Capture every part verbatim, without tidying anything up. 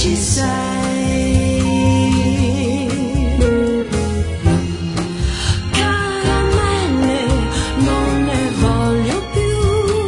ci sei. Caramelle, non ne voglio più.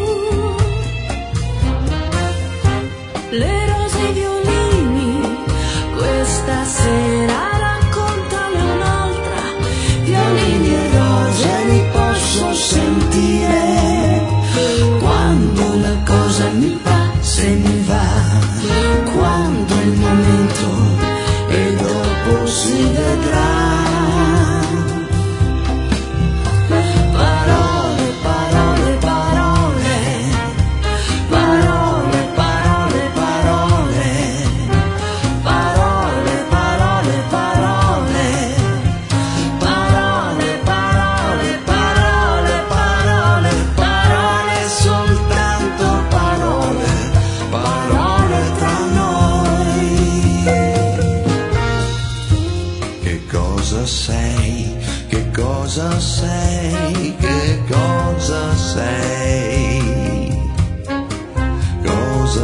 Le rose e i violini, questa sera raccontane un'altra. Violini e rose li posso sentire quando la cosa mi passa e mi va, quando è il momento e dopo si vedrà. Parole, parole, parole, parole, parole, parole, parole, parole, parole, parole, parole, parole, parole, parole, soltanto parole, parole tra noi. Che cosa sei? Che cosa sei? Che cosa sei? Cosa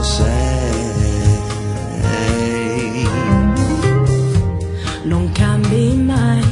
sei? Non cambi mai,